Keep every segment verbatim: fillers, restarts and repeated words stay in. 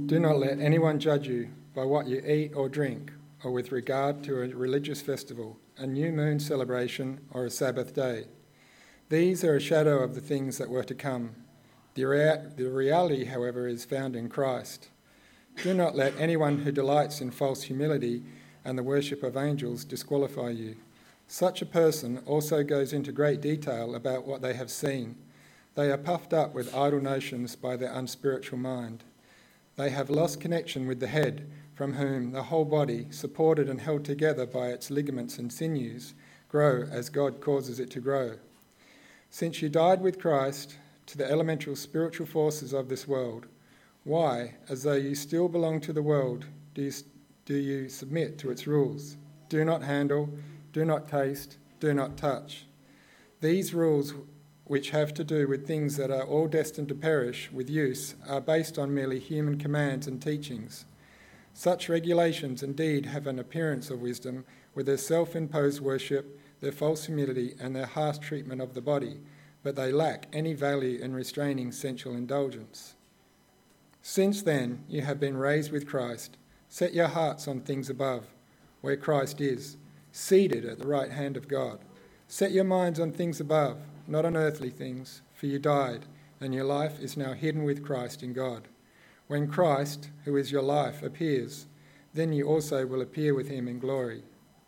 Do not let anyone judge you by what you eat or drink, or with regard to a religious festival, a new moon celebration, or a Sabbath day. These are a shadow of the things that were to come. The, rea- the reality, however, is found in Christ. Do not let anyone who delights in false humility and the worship of angels disqualify you. Such a person also goes into great detail about what they have seen. They are puffed up with idle notions by their unspiritual mind. They have lost connection with the head, from whom the whole body, supported and held together by its ligaments and sinews, grow as God causes it to grow. Since you died with Christ to the elemental spiritual forces of this world, why, as though you still belong to the world, do you, do you submit to its rules? Do not handle, do not taste, do not touch. These rules, which have to do with things that are all destined to perish with use, are based on merely human commands and teachings. Such regulations indeed have an appearance of wisdom, with their self-imposed worship, their false humility, and their harsh treatment of the body, but they lack any value in restraining sensual indulgence. Since then you have been raised with Christ. Set your hearts on things above, where Christ is, seated at the right hand of God. Set your minds on things above, not on earthly things, for you died, and your life is now hidden with Christ in God. When Christ, who is your life, appears, then you also will appear with him in glory.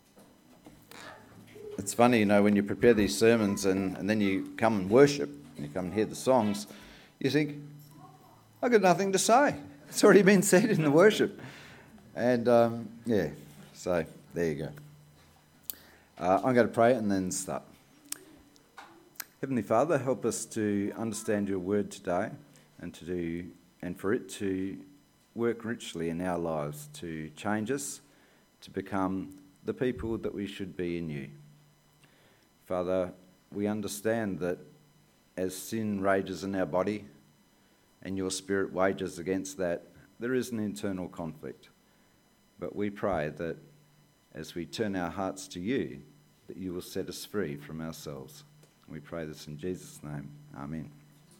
It's funny, you know, when you prepare these sermons and, and then you come and worship, and you come and hear the songs, you think, I've got nothing to say. It's already been said in the worship. And, um, yeah, so there you go. Uh, I'm going to pray and then start. Heavenly Father, help us to understand your word today and to do and for it to work richly in our lives, to change us, to become the people that we should be in you. Father, we understand that as sin rages in our body and your spirit wages against that, there is an internal conflict. But we pray that as we turn our hearts to you, that you will set us free from ourselves. We pray this in Jesus' name. Amen.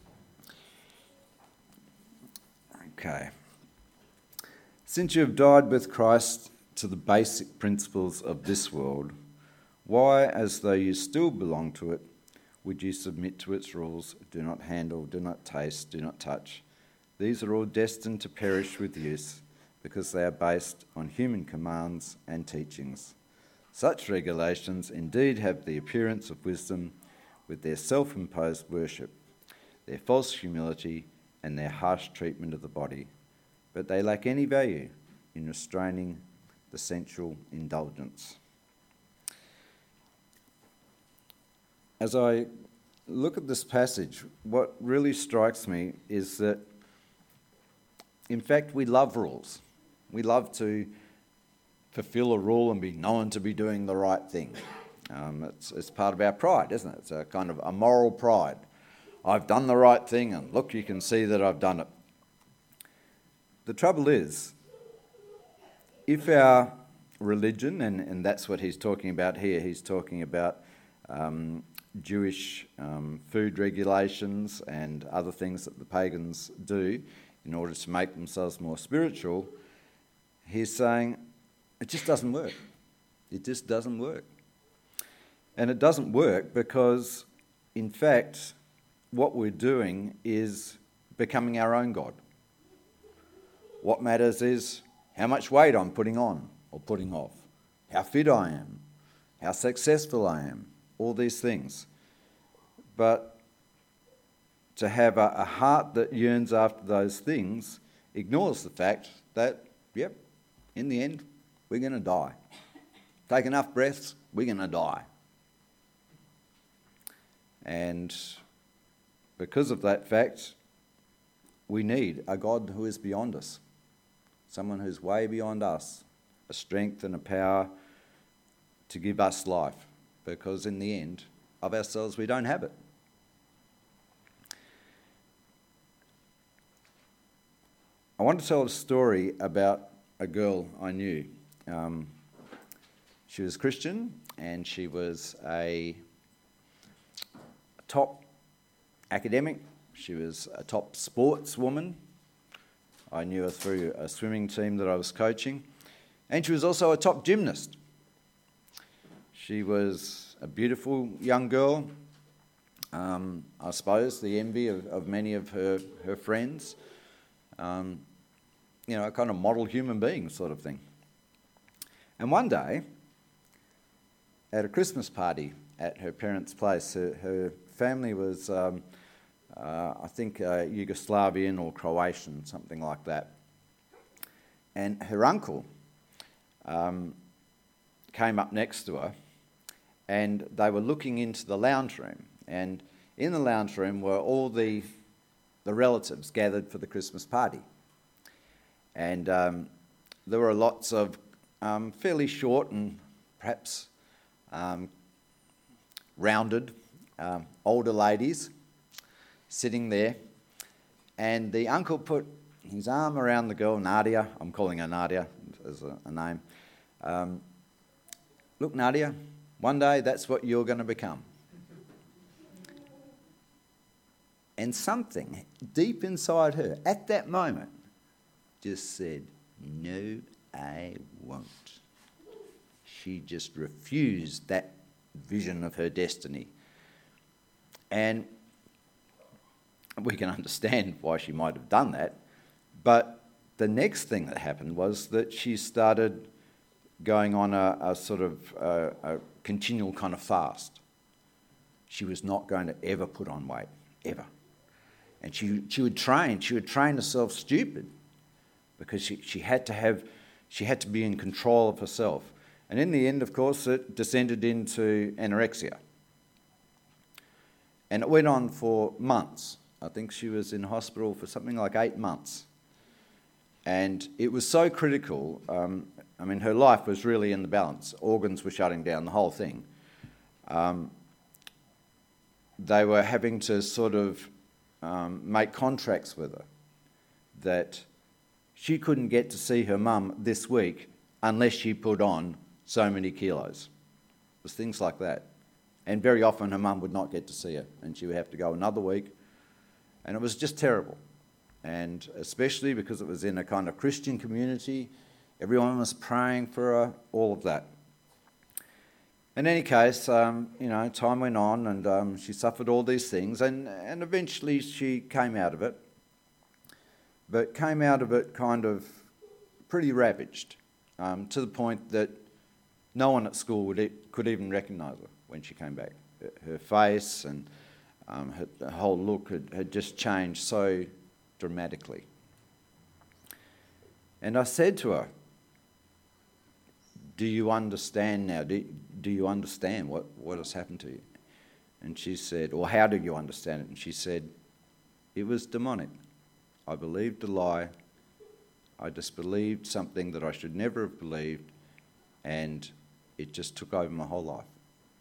Okay. Since you have died with Christ to the basic principles of this world, why, as though you still belong to it, would you submit to its rules? Do not handle, do not taste, do not touch. These are all destined to perish with use, because they are based on human commands and teachings. Such regulations indeed have the appearance of wisdom, with their self-imposed worship, their false humility, and their harsh treatment of the body, but they lack any value in restraining the sensual indulgence. As I look at this passage, what really strikes me is that, in fact, we love rules. We love to fulfill a rule and be known to be doing the right thing. Um, it's, it's part of our pride, isn't it? It's a kind of a moral pride. I've done the right thing, and look, you can see that I've done it. The trouble is, if our religion, and, and that's what he's talking about here, he's talking about um, Jewish um, food regulations and other things that the pagans do in order to make themselves more spiritual, he's saying it just doesn't work. It just doesn't work. And it doesn't work because, in fact, what we're doing is becoming our own God. What matters is how much weight I'm putting on or putting off, how fit I am, how successful I am, all these things. But to have a, a heart that yearns after those things ignores the fact that, yep, in the end, we're going to die. Take enough breaths, we're going to die. And because of that fact, we need a God who is beyond us, someone who's way beyond us, a strength and a power to give us life, because in the end, of ourselves, we don't have it. I want to tell a story about a girl I knew. Um, she was Christian, and she was a top academic. She was a top sportswoman. I knew her through a swimming team that I was coaching. And she was also a top gymnast. She was a beautiful young girl, um, I suppose, the envy of, of many of her, her friends. Um, you know, a kind of model human being sort of thing. And one day, at a Christmas party at her parents' place, her, her family was, um, uh, I think, uh, Yugoslavian or Croatian, something like that. And her uncle um, came up next to her, and they were looking into the lounge room. And in the lounge room were all the, the relatives gathered for the Christmas party. And um, there were lots of um, fairly short and perhaps um, rounded um, older ladies sitting there. And the uncle put his arm around the girl, Nadia. I'm calling her Nadia as a, a name. Um, Look, Nadia, one day that's what you're going to become. And something deep inside her at that moment just said, no, I won't. She just refused that vision of her destiny. And we can understand why she might have done that. But the next thing that happened was that she started going on a, a sort of a, a continual kind of fast. She was not going to ever put on weight, ever. And she she would train, she would train herself stupid because she, she had to have, she had to be in control of herself. And in the end, of course, it descended into anorexia. And it went on for months. I think she was in hospital for something like eight months. And it was so critical. Um, I mean, her life was really in the balance. Organs were shutting down, the whole thing. Um, they were having to sort of um, make contracts with her that she couldn't get to see her mum this week unless she put on so many kilos. It was things like that. And very often her mum would not get to see her, and she would have to go another week. And it was just terrible. And especially because it was in a kind of Christian community, everyone was praying for her, all of that. In any case, um, you know, time went on, and um, she suffered all these things, and, and eventually she came out of it, but came out of it kind of pretty ravaged, um, to the point that no one at school would e- could even recognise her when she came back. Her, her face and um, her, her whole look had, had just changed so dramatically. And I said to her, do you understand now? Do, do you understand what, what has happened to you? And she said, or how do you understand it? And she said, it was demonic. I believed a lie. I just believed something that I should never have believed, and it just took over my whole life.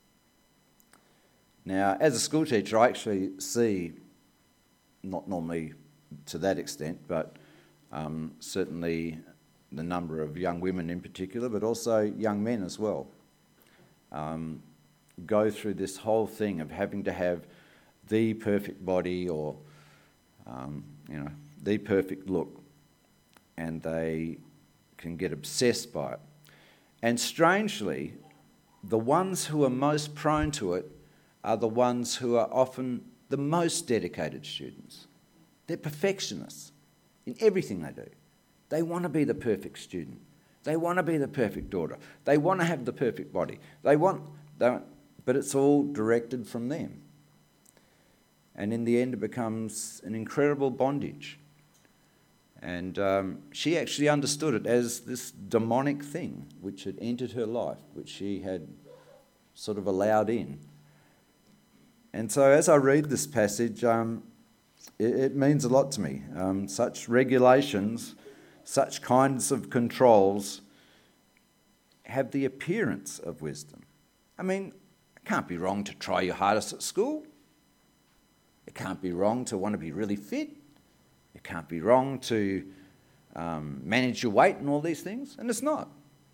Now, as a school teacher, I actually see, not normally to that extent, but um, certainly the number of young women in particular, but also young men as well, um, go through this whole thing of having to have the perfect body or, um, you know, the perfect look, and they can get obsessed by it. And strangely, the ones who are most prone to it are the ones who are often the most dedicated students. They're perfectionists in everything they do. They want to be the perfect student. They want to be the perfect daughter. They want to have the perfect body. They want, they want, but it's all directed from them. And in the end, it becomes an incredible bondage. And um, she actually understood it as this demonic thing which had entered her life, which she had sort of allowed in. And so as I read this passage, um, it, it means a lot to me. Um, such regulations, such kinds of controls have the appearance of wisdom. I mean, it can't be wrong to try your hardest at school. It can't be wrong to want to be really fit. It can't be wrong to um, manage your weight and all these things. And it's not.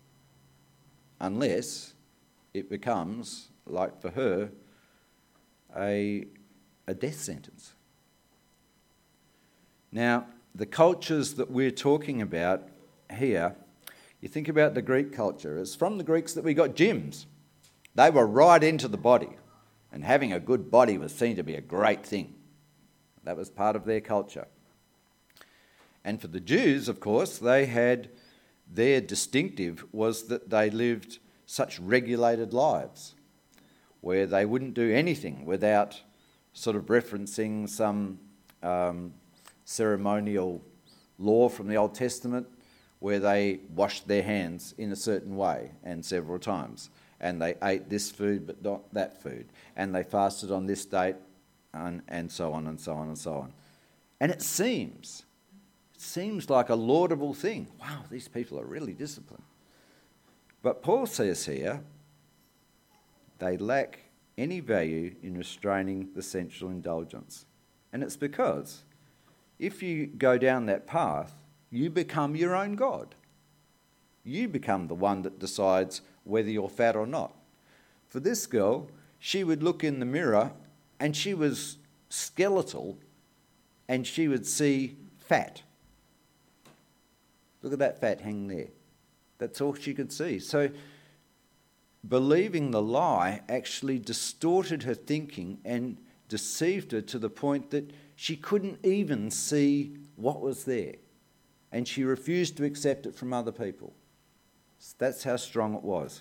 Unless it becomes, like for her, a, a death sentence. Now, the cultures that we're talking about here, you think about the Greek culture, it's from the Greeks that we got gyms. They were right into the body, and having a good body was seen to be a great thing. That was part of their culture. And for the Jews, of course, they had, their distinctive was that they lived such regulated lives, where they wouldn't do anything without sort of referencing some um, ceremonial law from the Old Testament, where they washed their hands in a certain way and several times, and they ate this food but not that food, and they fasted on this date, and, and so on and so on and so on. And it seems, it seems like a laudable thing. Wow, these people are really disciplined. But Paul says here, they lack any value in restraining the sensual indulgence. And it's because if you go down that path, you become your own God. You become the one that decides whether you're fat or not. For this girl, she would look in the mirror and she was skeletal and she would see fat. Look at that fat hanging there. That's all she could see. So believing the lie actually distorted her thinking and deceived her to the point that she couldn't even see what was there. And she refused to accept it from other people. That's how strong it was.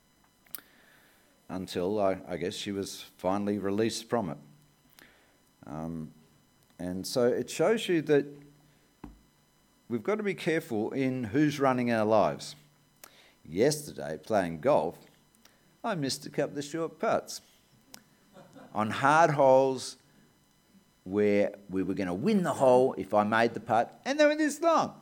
Until, I, I guess, she was finally released from it. Um, and so it shows you that we've got to be careful in who's running our lives. Yesterday, playing golf, I missed a couple of the short putts on hard holes where we were going to win the hole if I made the putt, and they were this long.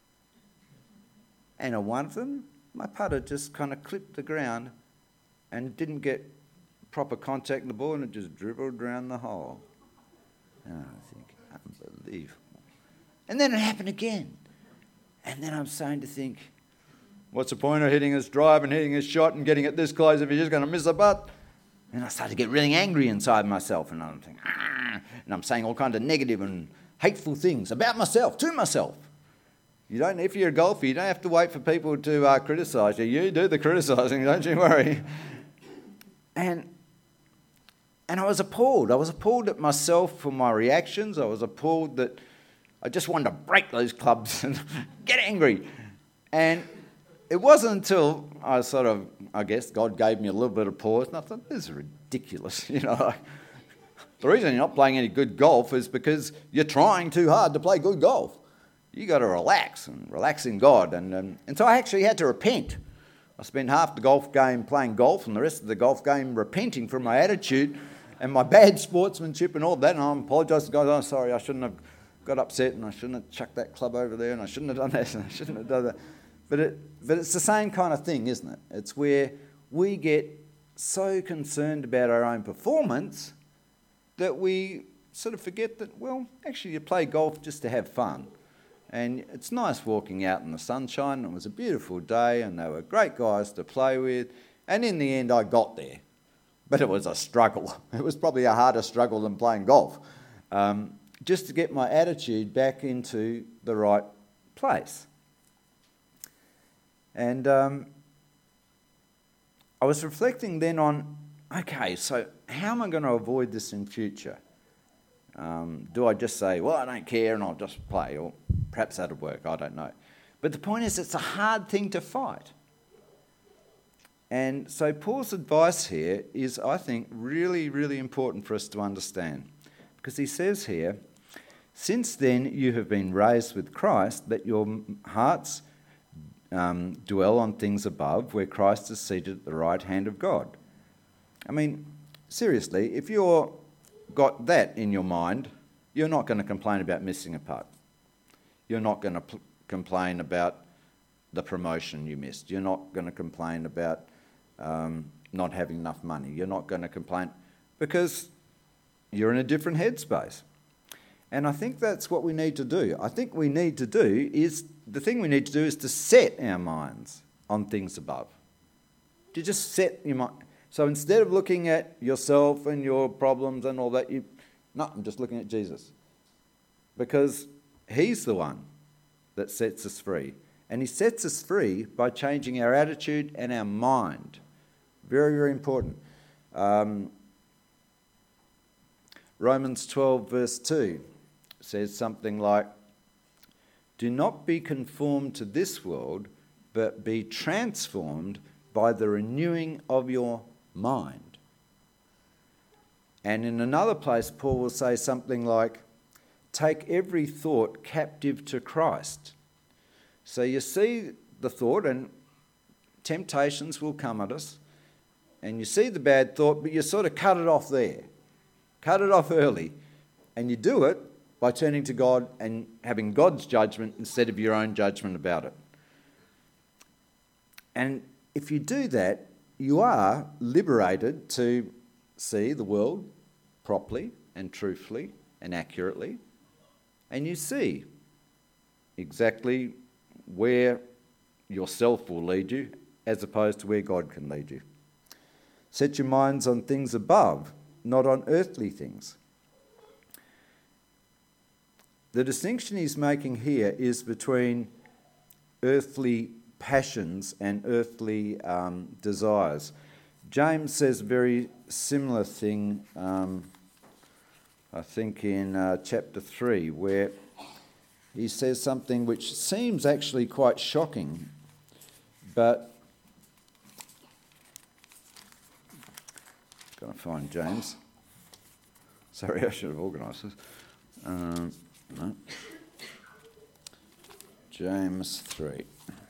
And on one of them, my putter just kind of clipped the ground and didn't get proper contact with the ball, and it just dribbled around the hole. And I think, unbelievable. And then it happened again. And then I'm starting to think, what's the point of hitting this drive and hitting this shot and getting it this close if you're just going to miss a putt? And I started to get really angry inside myself, and I'm thinking, ah, and I'm saying all kinds of negative and hateful things about myself, to myself. You don't, if you're a golfer, you don't have to wait for people to uh, criticise you. You do the criticising, don't you worry. And and I was appalled. I was appalled at myself for my reactions. I was appalled that I just wanted to break those clubs and get angry. And it wasn't until I sort of, I guess, God gave me a little bit of pause, and I thought, this is ridiculous. You know, the reason you're not playing any good golf is because you're trying too hard to play good golf. You got to relax and relax in God. And um, and so I actually had to repent. I spent half the golf game playing golf and the rest of the golf game repenting for my attitude and my bad sportsmanship and all that. And I apologised to God. I'm sorry, I shouldn't have got upset, and I shouldn't have chucked that club over there, and I shouldn't have done that, and I shouldn't have done that. But it, but it's the same kind of thing, isn't it? It's where we get so concerned about our own performance that we sort of forget that, well, actually you play golf just to have fun. And it's nice walking out in the sunshine. It was a beautiful day, and they were great guys to play with. And in the end, I got there. But it was a struggle. It was probably a harder struggle than playing golf. Um, just to get my attitude back into the right place. And um, I was reflecting then on, okay, so how am I going to avoid this in future? Um, do I just say, well, I don't care and I'll just play? Or perhaps that'll work, I don't know. But the point is, it's a hard thing to fight. And so Paul's advice here is, I think, really, really important for us to understand. Because he says here, since then you have been raised with Christ, let your hearts um, dwell on things above, where Christ is seated at the right hand of God. I mean, seriously, if you've got that in your mind, you're not going to complain about missing a putt. You're not going to pl- complain about the promotion you missed. You're not going to complain about um, not having enough money. You're not going to complain because you're in a different headspace. And I think that's what we need to do. I think we need to do is, the thing we need to do is to set our minds on things above. To just set your mind. So instead of looking at yourself and your problems and all that, you, no, I'm just looking at Jesus. Because He's the one that sets us free. And he sets us free by changing our attitude and our mind. Very, very important. Um, Romans twelve verse two says something like, "Do not be conformed to this world, but be transformed by the renewing of your mind." And in another place, Paul will say something like, "Take every thought captive to Christ." So you see the thought, and temptations will come at us, and you see the bad thought, but you sort of cut it off there. Cut it off early. And you do it by turning to God and having God's judgment instead of your own judgment about it. And if you do that, you are liberated to see the world properly and truthfully and accurately. And you see exactly where yourself will lead you as opposed to where God can lead you. Set your minds on things above, not on earthly things. The distinction he's making here is between earthly passions and earthly um, desires. James says a very similar thing, um, I think in uh, chapter three, where he says something which seems actually quite shocking, but I'm going to find James. Sorry, I should have organised this. Um, no. James three.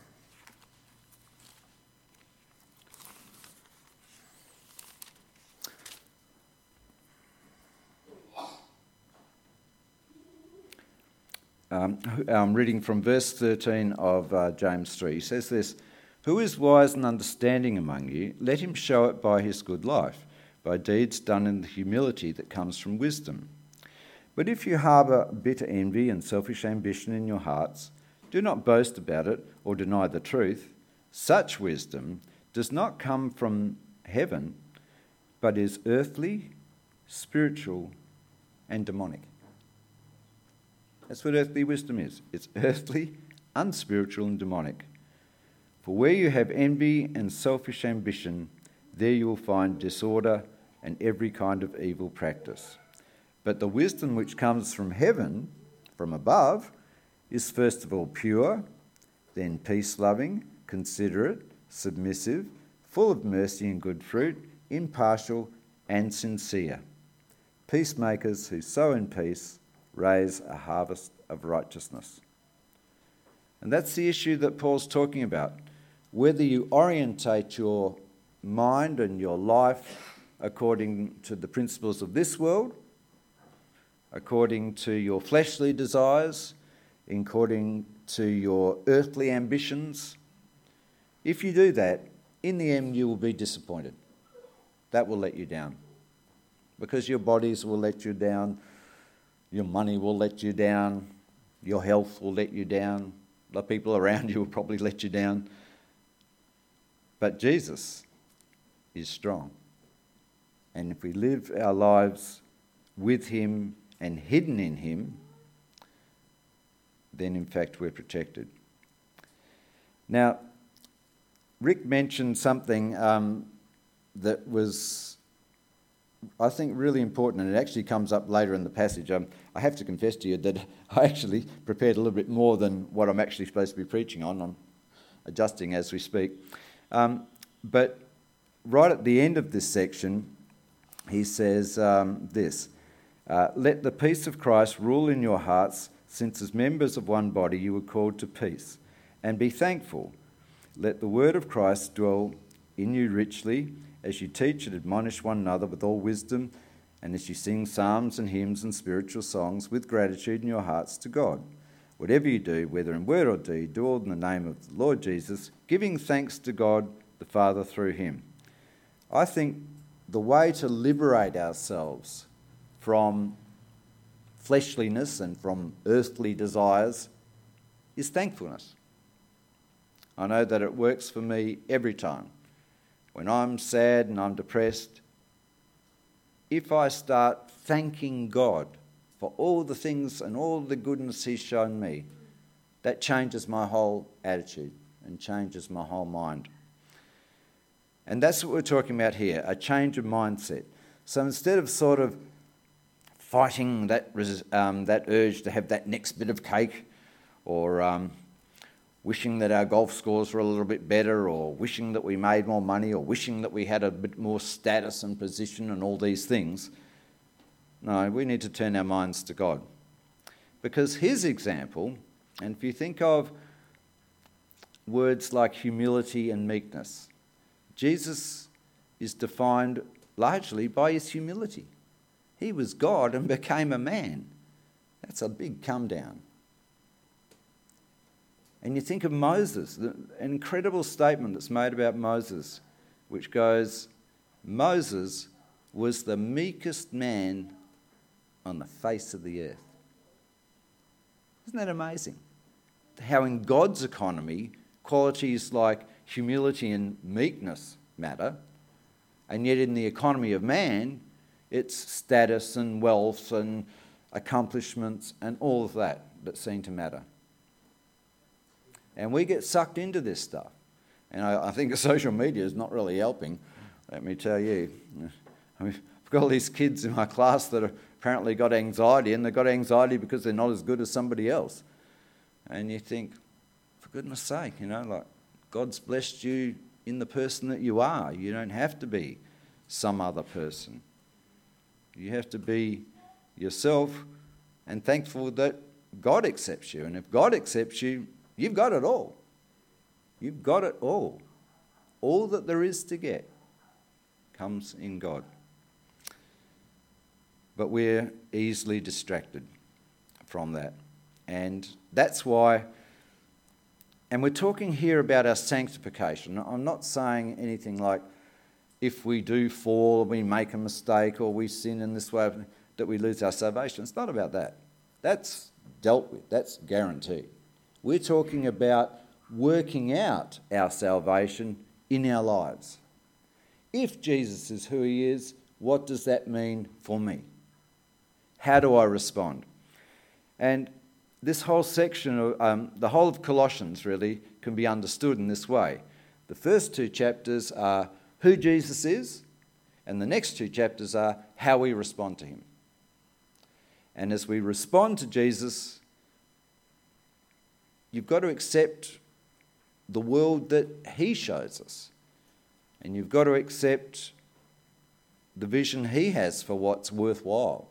Um, I'm reading from verse thirteen of uh, James three. He says this, "Who is wise and understanding among you? Let him show it by his good life, by deeds done in the humility that comes from wisdom. But if you harbour bitter envy and selfish ambition in your hearts, do not boast about it or deny the truth. Such wisdom does not come from heaven, but is earthly, spiritual, and demonic." That's what earthly wisdom is. It's earthly, unspiritual, and demonic. "For where you have envy and selfish ambition, there you will find disorder and every kind of evil practice. But the wisdom which comes from heaven, from above, is first of all pure, then peace-loving, considerate, submissive, full of mercy and good fruit, impartial and sincere. Peacemakers who sow in peace raise a harvest of righteousness." And that's the issue that Paul's talking about. Whether you orientate your mind and your life according to the principles of this world, according to your fleshly desires, according to your earthly ambitions, if you do that, in the end you will be disappointed. That will let you down. Because your bodies will let you down, your money will let you down, your health will let you down, the people around you will probably let you down. But Jesus is strong. And if we live our lives with him and hidden in him, then in fact we're protected. Now, Rick mentioned something um, that was, I think, really important, and it actually comes up later in the passage. Um, I have to confess to you that I actually prepared a little bit more than what I'm actually supposed to be preaching on. I'm adjusting as we speak. Um, but right at the end of this section, he says um, this, uh, "Let the peace of Christ rule in your hearts, since as members of one body you were called to peace, and be thankful. Let the word of Christ dwell in you richly, as you teach and admonish one another with all wisdom, and as you sing psalms and hymns and spiritual songs with gratitude in your hearts to God. Whatever you do, whether in word or deed, do all in the name of the Lord Jesus, giving thanks to God the Father through him." I think the way to liberate ourselves from fleshliness and from earthly desires is thankfulness. I know that it works for me every time. When I'm sad and I'm depressed, if I start thanking God for all the things and all the goodness he's shown me, that changes my whole attitude and changes my whole mind. And that's what we're talking about here, a change of mindset. So instead of sort of fighting that um, that urge to have that next bit of cake, or um, wishing that our golf scores were a little bit better, or wishing that we made more money, or wishing that we had a bit more status and position and all these things, no, we need to turn our minds to God. Because his example, and if you think of words like humility and meekness, Jesus is defined largely by his humility. He was God and became a man. That's a big come down. And you think of Moses, an incredible statement that's made about Moses, which goes, Moses was the meekest man on the face of the earth. Isn't that amazing? How in God's economy, qualities like humility and meekness matter, and yet in the economy of man, it's status and wealth and accomplishments and all of that that seem to matter. And we get sucked into this stuff. And I, I think social media is not really helping, let me tell you. I mean, I've got all these kids in my class that have apparently got anxiety, and they've got anxiety because they're not as good as somebody else. And you think, for goodness sake, you know, like God's blessed you in the person that you are. You don't have to be some other person. You have to be yourself and thankful that God accepts you. And if God accepts you, you've got it all. You've got it all. All that there is to get comes in God. But we're easily distracted from that. And that's why, and we're talking here about our sanctification. I'm not saying anything like if we do fall, or we make a mistake, or we sin in this way, that we lose our salvation. It's not about that. That's dealt with. That's guaranteed. We're talking about working out our salvation in our lives. If Jesus is who he is, what does that mean for me? How do I respond? And this whole section, of, um, the whole of Colossians really can be understood in this way. The first two chapters are who Jesus is, and the next two chapters are how we respond to him. And as we respond to Jesus, you've got to accept the world that he shows us. And you've got to accept the vision he has for what's worthwhile.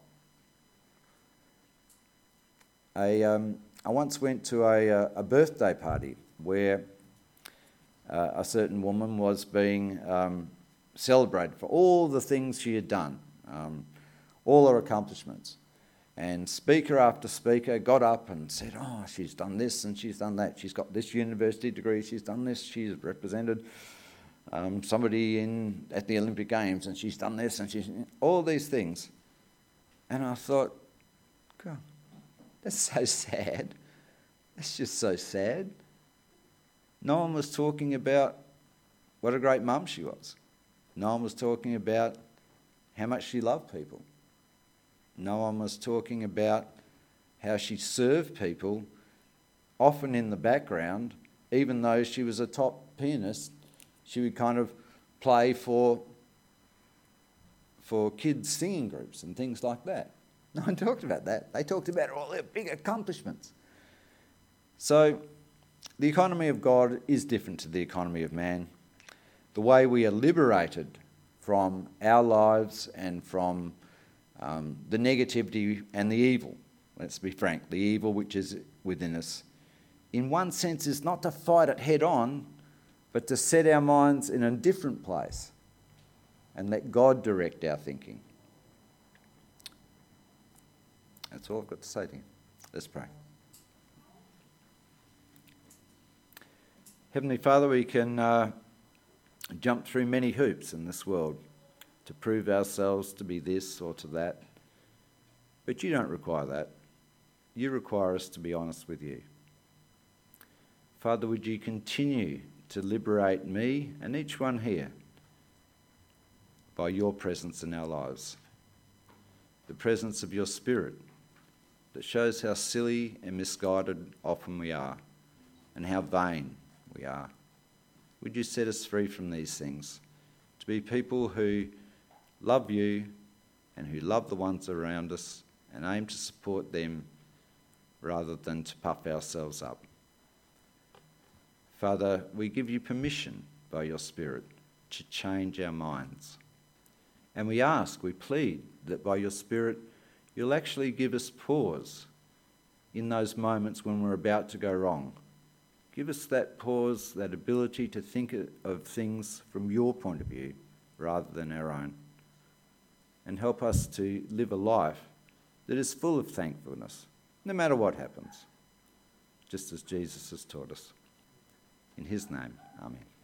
I, um, I once went to a, a birthday party where uh, a certain woman was being um, celebrated for all the things she had done, um, all her accomplishments. And speaker after speaker got up and said, oh, she's done this and she's done that. She's got this university degree, she's done this, she's represented um, somebody in at the Olympic Games, and she's done this, and she's all these things. And I thought, God, that's so sad. That's just so sad. No one was talking about what a great mum she was. No one was talking about how much she loved people. No one was talking about how she served people, often in the background. Even though she was a top pianist, she would kind of play for, for kids' singing groups and things like that. No one talked about that. They talked about all their big accomplishments. So the economy of God is different to the economy of man. The way we are liberated from our lives and from um, the negativity and the evil, let's be frank, the evil which is within us, in one sense is not to fight it head on, but to set our minds in a different place and let God direct our thinking. That's all I've got to say to you. Let's pray. Heavenly Father, we can uh, jump through many hoops in this world to prove ourselves to be this or to that. But you don't require that. You require us to be honest with you. Father, would you continue to liberate me and each one here by your presence in our lives, the presence of your Spirit that shows how silly and misguided often we are and how vain we are. Would you set us free from these things, to be people who love you and who love the ones around us and aim to support them rather than to puff ourselves up. Father, we give you permission by your Spirit to change our minds. And we ask, we plead that by your Spirit you'll actually give us pause in those moments when we're about to go wrong. Give us that pause, that ability to think of things from your point of view rather than our own. And help us to live a life that is full of thankfulness, no matter what happens, just as Jesus has taught us. In his name, amen.